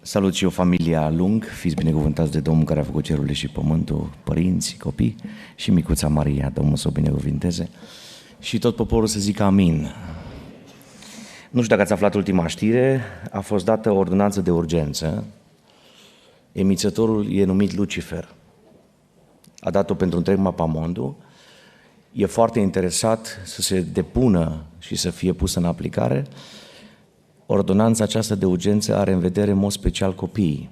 Salut și eu, familia Lung, fiți binecuvântați de Domnul care a făcut cerurile și pământul, părinți, copii și micuța Maria, Domnul să o binecuvinteze. Și tot poporul să zică amin. Nu știu dacă ați aflat ultima știre, a fost dată o ordonanță de urgență. Emițătorul e numit Lucifer. A dat-o pentru întreg mapamondul. E foarte interesat să se depună și să fie pusă în aplicare. Ordonanța aceasta de urgență are în vedere în mod special copiii.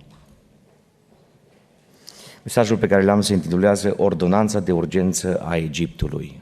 Mesajul pe care l-am se intitulează Ordonanța de urgență a Egiptului.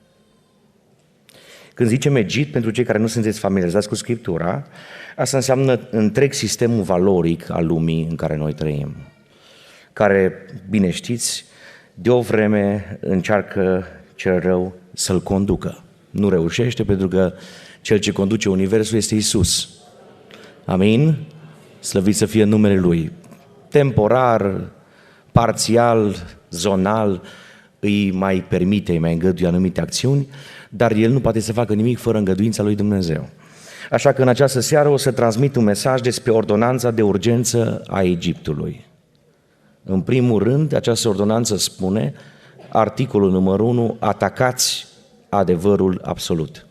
Când zicem Egipt, pentru cei care nu sunteți familiarizați cu Scriptura, asta înseamnă întreg sistemul valoric al lumii în care noi trăim, care, bine știți, de o vreme încearcă cel rău să-l conducă. Nu reușește pentru că cel ce conduce universul este Isus. Amin? Slăvit să fie numele Lui. Temporar, parțial, zonal, îi mai permite, îi mai îngăduie anumite acțiuni, dar El nu poate să facă nimic fără îngăduința Lui Dumnezeu. Așa că în această seară o să transmit un mesaj despre ordonanța de urgență a Egiptului. În primul rând, această ordonanță spune, articolul numărul 1, atacați adevărul absolut.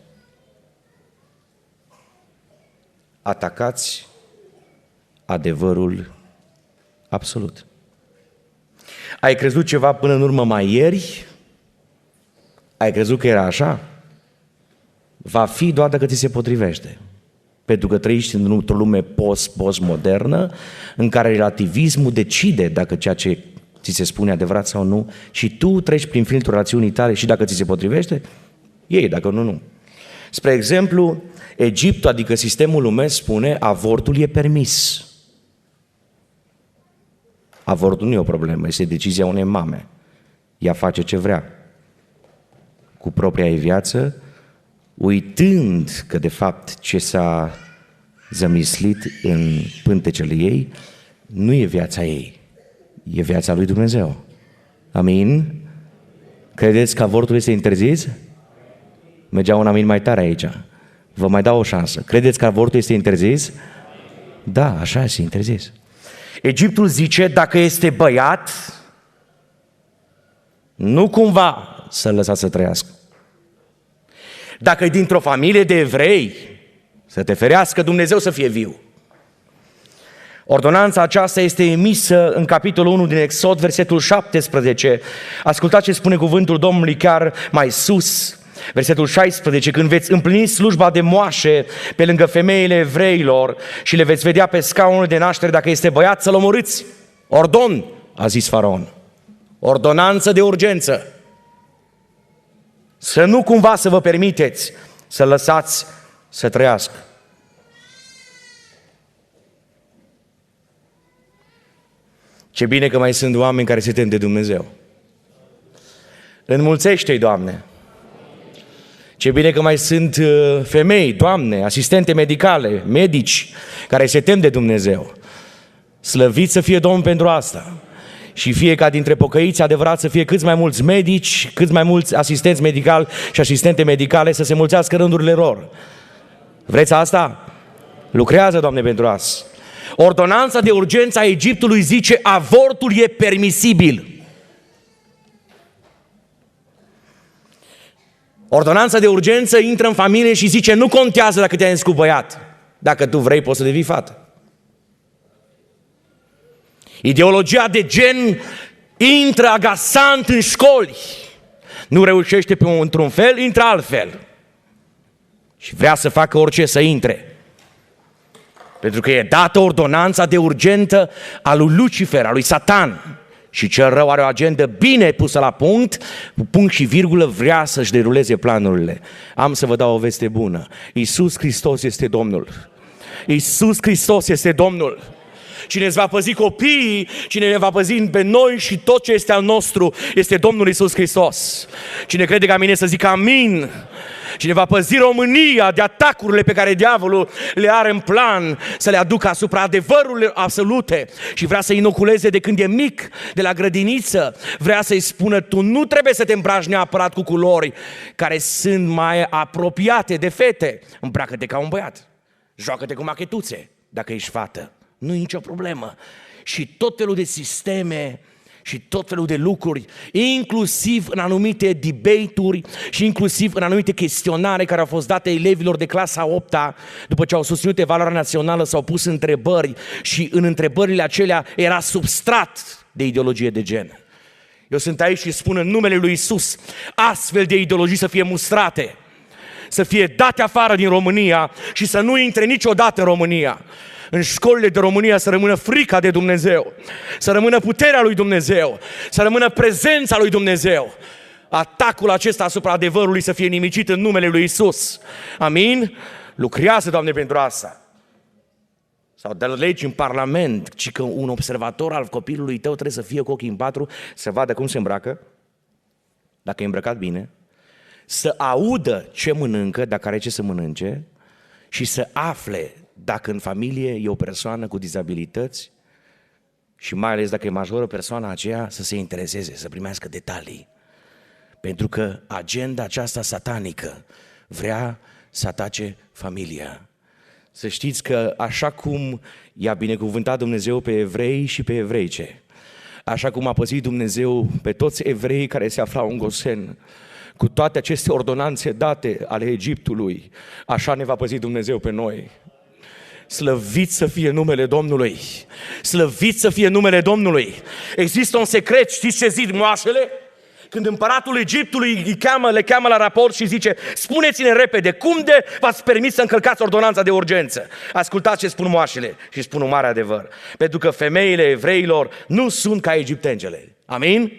Atacați adevărul absolut. Ai crezut ceva până în urmă mai ieri? Ai crezut că era așa? Va fi doar dacă ți se potrivește. Pentru că trăiești într-o lume postmodernă în care relativismul decide dacă ceea ce ți se spune adevărat sau nu și tu treci prin filtrul rațiunii tale și dacă ți se potrivește, ei, dacă nu, nu. Spre exemplu, Egiptul, adică sistemul lumesc, spune avortul e permis. Avortul nu e o problemă, este decizia unei mame. Ea face ce vrea cu propria ei viață, uitând că de fapt ce s-a zămislit în pântecele ei nu e viața ei, e viața lui Dumnezeu. Amin? Credeți că avortul este interzis? Mergea un amin mai tare aici. Vă mai dau o șansă. Credeți că avortul este interzis? Da, așa este interzis. Egiptul zice, dacă este băiat, nu cumva să-l lăsați să trăiască. Dacă e dintr-o familie de evrei, să te ferească Dumnezeu să fie viu. Ordonanța aceasta este emisă în capitolul 1 din Exod, versetul 17. Ascultați ce spune cuvântul Domnului chiar mai sus. Versetul 16, când veți împlini slujba de moașe pe lângă femeile evreilor și le veți vedea pe scaunul de naștere, dacă este băiat, să-l omorâți. Ordon, a zis Faraon. Ordonanță de urgență. Să nu cumva să vă permiteți să lăsați să trăiască. Ce bine că mai sunt oameni care se tem de Dumnezeu. Înmulțește-i, Doamne. Ce bine că mai sunt femei, Doamne, asistente medicale, medici, care se tem de Dumnezeu. Slăvit să fie Domnul pentru asta. Și fie ca dintre pocăiți adevărat să fie câți mai mulți medici, câți mai mulți asistenți medicali și asistente medicale să se mulțească rândurile lor. Vreți asta? Lucrează, Doamne, pentru asta. Ordonanța de urgență a Egiptului zice, avortul e permisibil. Ordonanța de urgență intră în familie și zice, nu contează dacă te-ai născut băiat. Dacă tu vrei, poți să devii fată. Ideologia de gen intră agasant în școli. Nu reușește într-un fel, intră altfel. Și vrea să facă orice să intre. Pentru că e dată ordonanța de urgență a lui Lucifer, a lui Satan. Și cel rău are o agendă bine pusă la punct, cu punct și virgulă, vrea să-și deruleze planurile. Am să vă dau o veste bună. Iisus Hristos este Domnul. Iisus Hristos este Domnul. Cine îți va păzi copiii, cine ne va păzi pe noi și tot ce este al nostru este Domnul Iisus Hristos. Cine crede ca mine să zică amin. Cine va păzi România de atacurile pe care diavolul le are în plan să le aducă asupra adevărurilor absolute și vrea să inoculeze de când e mic, de la grădiniță, vrea să-i spună, tu nu trebuie să te îmbraci neapărat cu culori care sunt mai apropiate de fete. Îmbracă-te ca un băiat, joacă-te cu machetuțe dacă ești fată. Nu e nicio problemă. Și tot felul de sisteme și tot felul de lucruri, inclusiv în anumite debate-uri și inclusiv în anumite chestionare care au fost date elevilor de clasa 8-a, după ce au susținut evaluarea națională, s-au pus întrebări și în întrebările acelea era substrat de ideologie de gen. Eu sunt aici și spun în numele lui Iisus, astfel de ideologii să fie mustrate, să fie date afară din România și să nu intre niciodată în România. În școlile de România să rămână frica de Dumnezeu, să rămână puterea lui Dumnezeu, să rămână prezența lui Dumnezeu. Atacul acesta asupra adevărului să fie nimicit în numele lui Iisus. Amin? Lucrează, Doamne, pentru asta. Sau de legi în Parlament, ci că un observator al copilului tău trebuie să fie cu ochii în patru, să vadă cum se îmbracă, dacă e îmbrăcat bine, să audă ce mănâncă, dacă are ce să mănânce, și să afle dacă în familie e o persoană cu dizabilități și mai ales dacă e majoră persoana aceea, să se intereseze, să primească detalii. Pentru că agenda aceasta satanică vrea să atace familia. Să știți că așa cum i-a binecuvântat Dumnezeu pe evrei și pe evreice, așa cum a păzit Dumnezeu pe toți evreii care se aflau în Gosen, cu toate aceste ordonanțe date ale Egiptului, așa ne va păzi Dumnezeu pe noi. Slăvit să fie numele Domnului! Slăvit să fie numele Domnului! Există un secret, știți ce zic moașele? Când împăratul Egiptului le cheamă la raport și zice: spuneți-ne repede, cum de v-ați permis să încălcați ordonanța de urgență? Ascultați ce spun moașele și spun un mare adevăr. Pentru că femeile evreilor nu sunt ca egiptencele. Amin?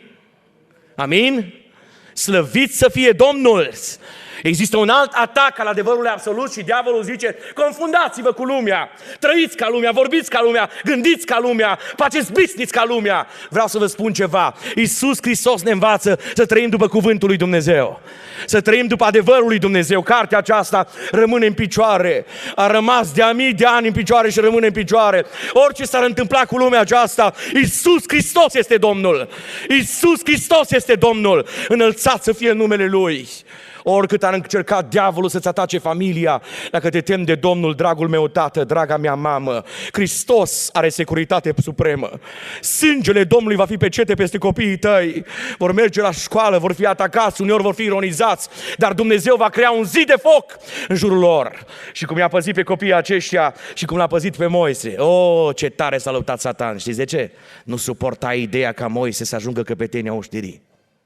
Amin? Slăvit să fie Domnul! Există un alt atac al adevărului absolut și diavolul zice: confundați-vă cu lumea, trăiți ca lumea, vorbiți ca lumea, gândiți ca lumea, faceți business ca lumea. Vreau să vă spun ceva: Iisus Hristos ne învață să trăim după cuvântul lui Dumnezeu, să trăim după adevărul lui Dumnezeu. Cartea aceasta rămâne în picioare, a rămas de-a mii de ani în picioare și rămâne în picioare. Orice s-ar întâmpla cu lumea aceasta, Iisus Hristos este Domnul. Iisus Hristos este Domnul. Înălțat să fie numele Lui. Oricât ar încerca diavolul să-ți atace familia, dacă te temi de Domnul, dragul meu tată, draga mea mamă, Hristos are securitate supremă. Sângele Domnului va fi pecete peste copiii tăi. Vor merge la școală, vor fi atacați, uneori vor fi ironizați, dar Dumnezeu va crea un zid de foc în jurul lor. Și cum i-a păzit pe copiii aceștia și cum l-a păzit pe Moise. Oh, ce tare s-a luptat Satan! Știți de ce? Nu suporta ideea ca Moise să ajungă căpetenia oștirii.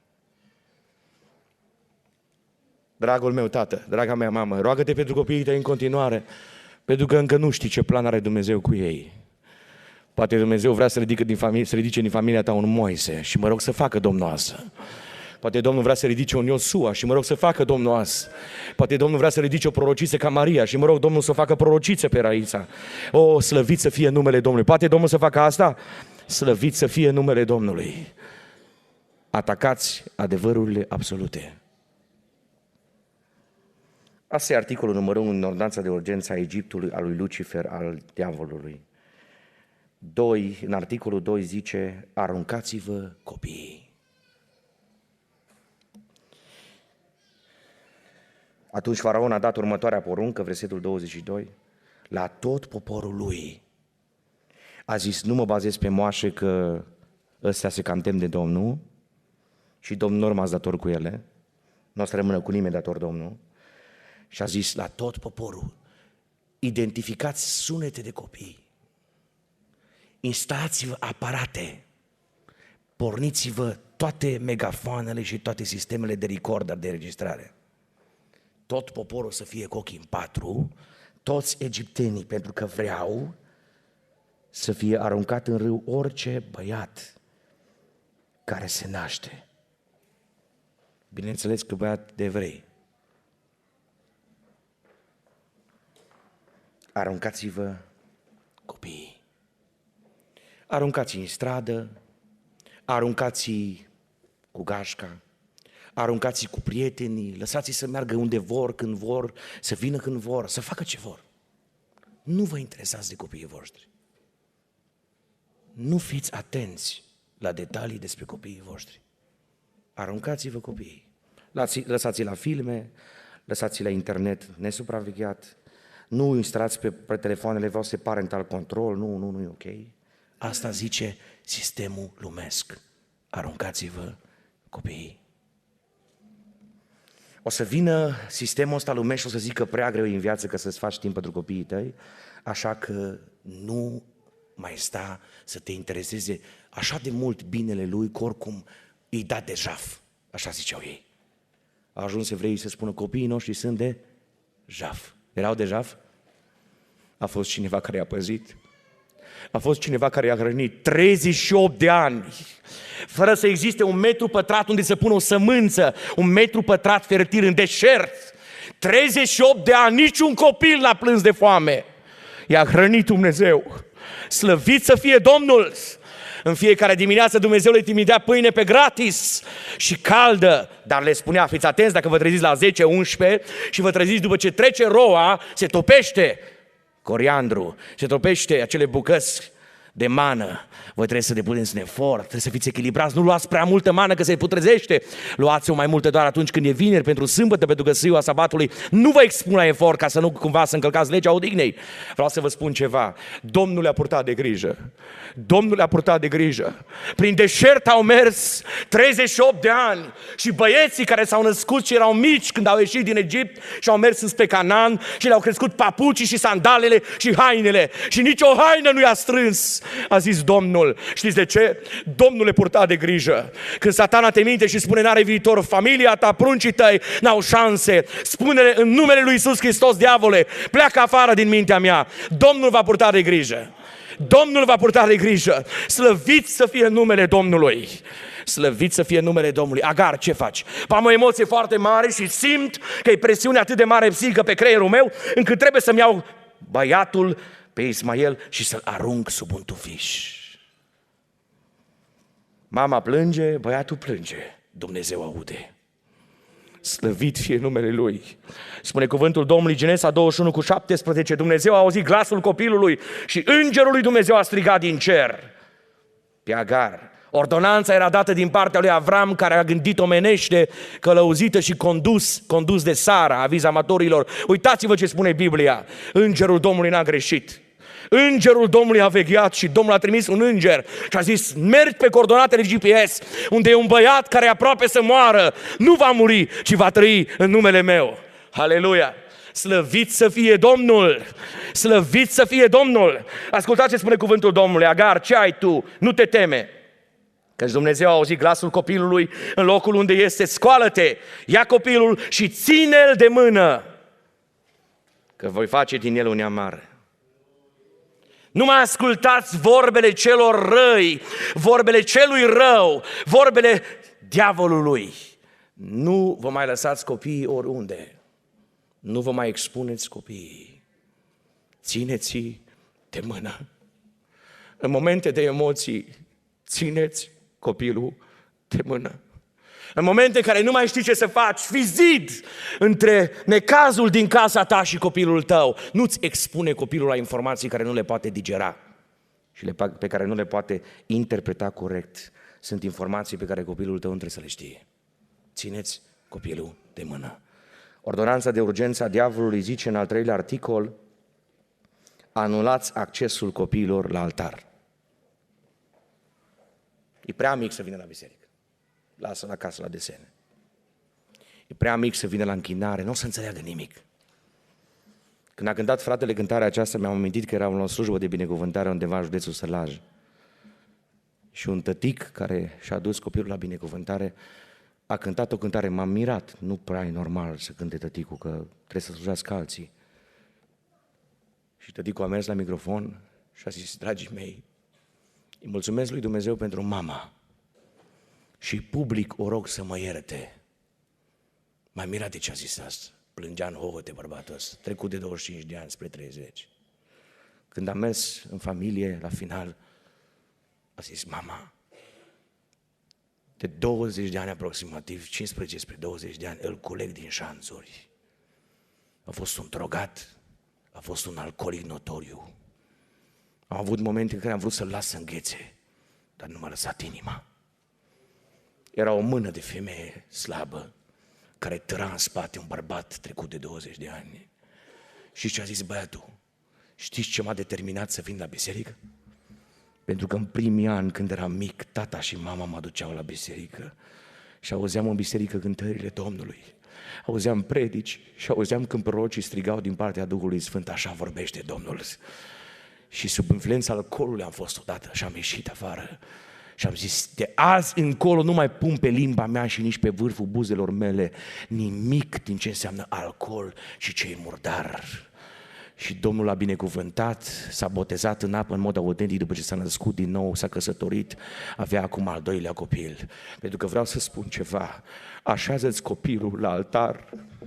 Dragul meu tată, draga mea mamă, roagă-te pentru copiii tăi în continuare, pentru că încă nu știi ce plan are Dumnezeu cu ei. Poate Dumnezeu vrea să ridice din familia ta un Moise și mă rog să facă Domnul asta. Poate Domnul vrea să ridice un Iosua și mă rog să facă Domnul asta. Poate Domnul vrea să ridice o prorociță ca Maria și mă rog Domnul să facă prorociță pe Raisa. O, slăvit să fie numele Domnului. Poate Domnul să facă asta? Slăvit să fie numele Domnului. Atacați adevărurile absolute. Asta e articolul numărul 1 în ordonanța de urgență a Egiptului, a lui Lucifer, al diavolului. 2, în articolul 2 zice: aruncați-vă copiii. Atunci Faraon a dat următoarea poruncă, versetul 22, la tot poporul lui. A zis: nu mă bazez pe moașe că ăstea se cam tem de Domnul și Domnul nu a rămas dator cu ele, nu o să rămână cu nimeni dator Domnul. Și a zis la tot poporul: identificați sunete de copii, instalați-vă aparate, porniți-vă toate megafoanele și toate sistemele de recorder, de înregistrare. Tot poporul să fie cu ochii în patru, toți egiptenii, pentru că vreau să fie aruncat în râu orice băiat care se naște. Bineînțeles că băiat de evrei. Aruncați-vă copiii. Aruncați-i în stradă, aruncați-i cu gașca, aruncați-i cu prietenii, lăsați-i să meargă unde vor, când vor, să vină când vor, să facă ce vor. Nu vă interesați de copiii voștri. Nu fiți atenți la detalii despre copiii voștri. Aruncați-vă copiii. Lăsați-i la filme, lăsați-i la internet nesupravegheat, Nu instalați pe telefoanele voastre parental control, nu e ok. Asta zice sistemul lumesc. Aruncați-vă copiii. O să vină sistemul ăsta lumesc și o să zică prea greu în viață că să-ți faci timp pentru copiii tăi, așa că nu mai sta să te intereseze așa de mult binele lui, că oricum îi da de jaf. Așa ziceau ei. Au ajuns evreii să spună copiii noștri sunt de jaf. Erau de jaf? A fost cineva care i-a păzit. A fost cineva care i-a hrănit 38 de ani, fără să existe un metru pătrat unde să pună o sămânță, un metru pătrat fertil în deșert. 38 de ani, niciun copil n-a plâns de foame. I-a hrănit Dumnezeu. Slăvit să fie Domnul! În fiecare dimineață Dumnezeu le trimitea pâine pe gratis și caldă, dar le spunea, fiți atenți dacă vă treziți la 10-11 și vă treziți după ce trece roa, se topește coriandru, se topește acele bucăți de mană. Voi trebuie să depuneți un efort, trebuie să fiți echilibrați, nu luați prea multă mană că se putrezește, luați-o mai multă doar atunci când e vineri pentru sâmbătă, pentru că ziua sabatului nu vă expun la efort ca să nu cumva să încălcați legea odihnei. Vreau să vă spun ceva, Domnul le-a purtat de grijă, Domnul le-a purtat de grijă. Prin deșert au mers 38 de ani și băieții care s-au născut și erau mici când au ieșit din Egipt și au mers spre Canaan și le-au crescut papucii și sandalele și hainele și nicio haină nu i-a strâns, a zis Domnul. Știți de ce? Domnul le purta de grijă. Când Satana te minte și spune n-are viitor, familia ta, pruncii tăi n-au șanse, spune-le în numele lui Iisus Hristos, diavole, pleacă afară din mintea mea. Domnul va purta de grijă. Domnul va purta de grijă. Slăvit să fie numele Domnului. Slăvit să fie numele Domnului. Agar, ce faci? Am o emoție foarte mare și simt că e presiune atât de mare psihică pe creierul meu, încât trebuie să-mi iau băiatul pe Ismael și să-l arunc sub un tufiș. Mama plânge, băiatul plânge, Dumnezeu aude. Slăvit fie numele Lui. Spune cuvântul Domnului, Genesa 21:17, Dumnezeu a auzit glasul copilului și îngerul lui Dumnezeu a strigat din cer pe Agar. Ordonanța era dată din partea lui Avram, care a gândit omenește, călăuzită și condus de Sara, aviz amatorilor. Uitați-vă ce spune Biblia, îngerul Domnului n-a greșit. Îngerul Domnului a vegheat și Domnul a trimis un înger și a zis, mergi pe coordonatele GPS, unde e un băiat care e aproape să moară, nu va muri, ci va trăi în numele meu. Aleluia! Slăvit să fie Domnul! Slăvit să fie Domnul! Ascultați ce spune cuvântul Domnului. Agar, ce ai tu? Nu te teme! Căci Dumnezeu a auzit glasul copilului în locul unde este, scoală-te, ia copilul și ține-l de mână, că voi face din el un neam mare. Nu mai ascultați vorbele celor răi, vorbele celui rău, vorbele diavolului. Nu vă mai lăsați copiii oriunde. Nu vă mai expuneți copiii. Țineți-i de mână. În momente de emoții, țineți copilul de mână. În momente în care nu mai știi ce să faci, fii zid între necazul din casa ta și copilul tău. Nu-ți expune copilul la informații care nu le poate digera și pe care nu le poate interpreta corect. Sunt informații pe care copilul tău nu trebuie să le știe. Țineți copilul de mână. Ordonanța de urgență a diavolului zice în al 3-lea articol, anulați accesul copiilor la altar. E prea mic să vină la biserică. Lasă-l acasă la desene. E prea mic să vină la închinare, nu o să înțeleagă nimic. Când a cântat fratele cântarea aceasta, mi-am amintit că era o slujbă de binecuvântare undeva în județul Sălaj. Și un tătic care și-a dus copilul la binecuvântare a cântat o cântare, m-am mirat, nu prea e normal să cânte tăticul, că trebuie să slujească alții. Și tăticul a mers la microfon și a zis, dragii mei, îi mulțumesc lui Dumnezeu pentru mama și public o rog să mă ierte. M-a mirat de ce a zis asta. Plângea în hohote bărbatul ăsta, trecut de 25 de ani spre 30. Când am mers în familie, la final, a zis, mama, de 20 de ani aproximativ, 15 spre 20 de ani, îl culeg din șanțuri. A fost un drogat, a fost un alcoolic notoriu. Am avut momente în care am vrut să-l las să înghețe, dar nu m-a lăsat inima. Era o mână de femeie slabă, care tăra în spate un bărbat trecut de 20 de ani. Și ce a zis băiatul? Știți ce m-a determinat să vin la biserică? Pentru că în primii ani, când eram mic, tata și mama mă duceau la biserică și auzeam în biserică cântările Domnului. Auzeam predici și auzeam când prorocii strigau din partea Duhului Sfânt, așa vorbește Domnul. Și sub influența alcoolului am fost odată și am ieșit afară. Și am zis, de azi încolo nu mai pun pe limba mea și nici pe vârful buzelor mele nimic din ce înseamnă alcool și ce e murdar. Și Domnul l-a binecuvântat, s-a botezat în apă în mod autentic după ce s-a născut din nou, s-a căsătorit, avea acum al doilea copil. Pentru că vreau să spun ceva, așează-ți copilul la altar,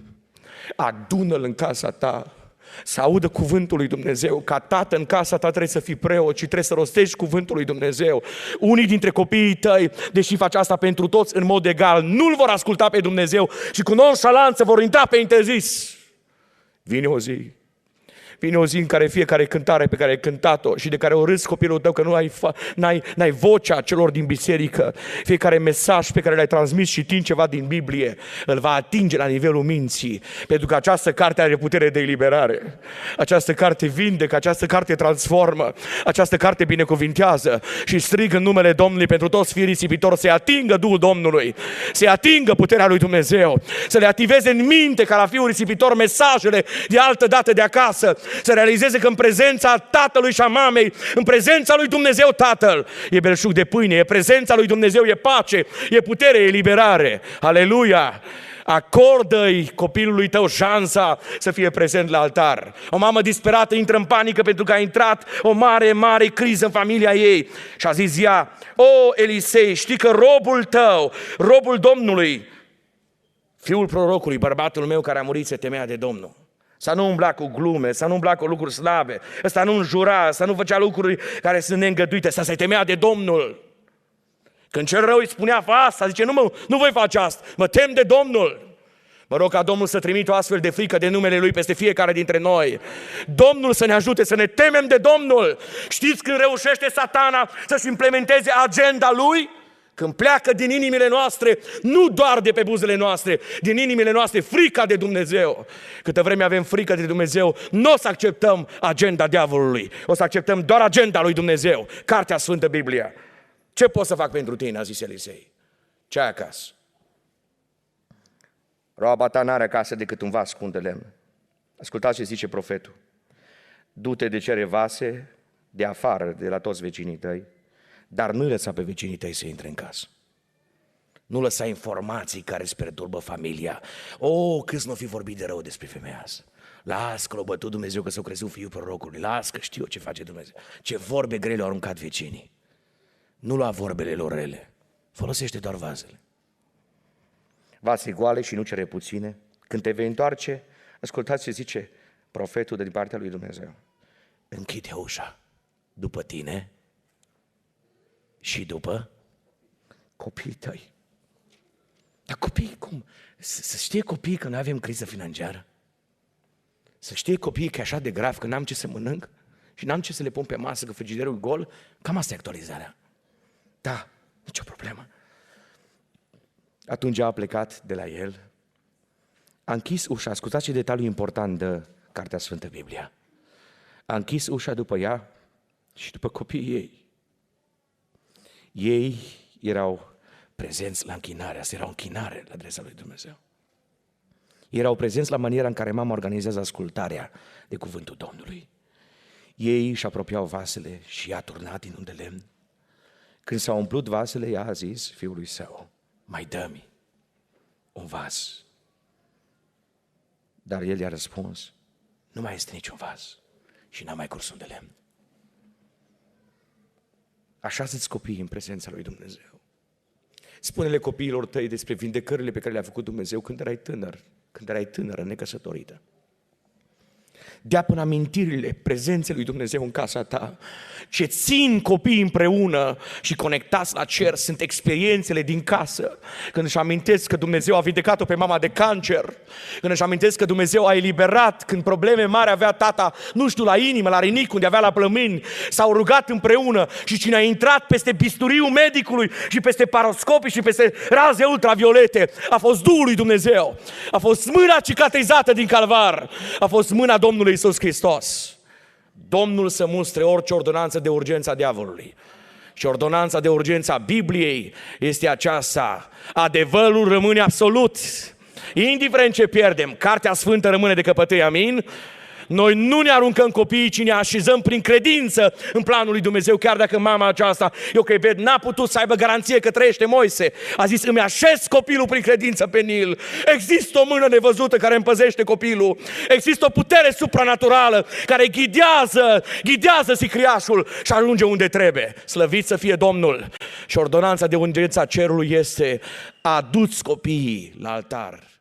adună-l în casa ta, să audă cuvântul lui Dumnezeu. Ca tată în casa ta trebuie să fii preot și trebuie să rostești cuvântul lui Dumnezeu. Unii dintre copiii tăi, deși faci asta pentru toți în mod egal, nu-L vor asculta pe Dumnezeu și cu nonșalanță vor intra pe interzis. Vine o zi în care fiecare cântare pe care ai cântat-o și de care o râzi copilul tău că n-ai vocea celor din biserică, fiecare mesaj pe care l-ai transmis și tin ceva din Biblie, îl va atinge la nivelul minții, pentru că această carte are putere de eliberare. Această carte vindecă, această carte transformă, această carte binecuvintează și strigă în numele Domnului pentru toți fiii risipitori să-i atingă Duhul Domnului, să-i atingă puterea lui Dumnezeu, să le activeze în minte ca la fiul risipitor mesajele de altă dată de acasă, să realizeze că în prezența tatălui și a mamei, în prezența lui Dumnezeu Tatăl, e belșug de pâine, e prezența lui Dumnezeu, e pace, e putere, e eliberare. Aleluia! Acordă-i copilului tău șansa să fie prezent la altar. O mamă disperată intră în panică pentru că a intrat o mare criză în familia ei și a zis ea, o Elisei, știi că robul tău, robul Domnului, fiul prorocului, bărbatul meu care a murit, se temea de Domnul. Să nu umbla cu glume, să nu umbla cu lucruri slabe, ăsta nu înjura, să nu făcea lucruri care sunt neîngăduite, să se temea de Domnul. Când cel rău îi spunea, fă asta, zice, nu voi face asta, mă tem de Domnul. Mă rog ca Domnul să trimită o astfel de frică de numele Lui peste fiecare dintre noi. Domnul să ne ajute să ne temem de Domnul. Știți când reușește Satana să-și implementeze agenda lui? Când pleacă din inimile noastre, nu doar de pe buzele noastre, din inimile noastre, frica de Dumnezeu. Câtă vreme avem frică de Dumnezeu, nu o să acceptăm agenda diavolului, o să acceptăm doar agenda lui Dumnezeu, Cartea Sfântă, Biblia. Ce pot să fac pentru tine, a zis Elisei. Ce ai acasă? Roaba ta n-are acasă decât un vas scund de lemn. Ascultați ce zice profetul. Du-te de cere vase de afară, de la toți vecinii tăi, dar nu lăsa pe vecinii tăi să intre în casă. Nu lăsa informații care îți perturbă familia. Câți nu fi vorbit de rău despre femeia asta. Las că l-a bătut Dumnezeu că s-a crezut fiul prorocului. Las că știu ce face Dumnezeu. Ce vorbe grele au aruncat vecinii. Nu lua vorbele lor rele. Folosește doar vasele. Vase goale și nu cere puține. Când te vei întoarce, ascultați ce zice profetul din partea lui Dumnezeu. Închide ușa după tine și după copiii tăi. Dar copiii cum? Să știe copiii că noi avem criză financiară? Să știe copiii că e așa de grav că n-am ce să mănânc și n-am ce să le pun pe masă că frigiderul e gol? Cam asta e actualizarea. Da, nicio problemă. Atunci a plecat de la el, a închis ușa, ascultați ce detaliu important de Cartea Sfântă Biblia. A închis ușa după ea și după copiii ei. Ei erau prezenți la închinare, asta era o închinare la adresa lui Dumnezeu. Erau prezenți la maniera în care mama organizează ascultarea de cuvântul Domnului. Ei își apropiau vasele și i-a turnat din un de lemn. Când s-au umplut vasele, ea a zis fiului său, mai dă-mi un vas. Dar el i-a răspuns, nu mai este niciun vas și n-a mai curs un de lemn. Așează-ți copiii în prezența lui Dumnezeu. Spune-le copiilor tăi despre vindecările pe care le-a făcut Dumnezeu când erai tânără, necăsătorită. Dea până amintirile prezenței lui Dumnezeu în casa ta. Ce țin copiii împreună și conectați la cer sunt experiențele din casă. Când își amintesc că Dumnezeu a vindecat-o pe mama de cancer, când își amintesc că Dumnezeu a eliberat, când probleme mari avea tata, nu știu, la inimă, la rinic, unde avea la plămâni, s-au rugat împreună și cine a intrat peste bisturiul medicului și peste paroscopii și peste raze ultraviolete, a fost Duhul lui Dumnezeu, a fost mâna cicatrizată din calvar, a fost mâna Domnului Domnului Iisus Hristos, Domnul să mustre orice ordonanță de urgență a diavolului. Și ordonanța de urgență a Bibliei este aceasta: adevărul rămâne absolut. Indiferent ce pierdem, Cartea Sfântă rămâne de căpătâi, amin? Noi nu ne aruncăm copiii, ci ne așezăm prin credință în planul lui Dumnezeu, chiar dacă mama aceasta, eu că ved, n-a putut să aibă garanție că trăiește Moise. A zis, îmi așez copilul prin credință pe Nil. Există o mână nevăzută care împăzește copilul. Există o putere supranaturală care ghidează sicriașul și ajunge unde trebuie. Slăvit să fie Domnul! Și ordonanța de urgență a cerului este: aduți copiii la altar.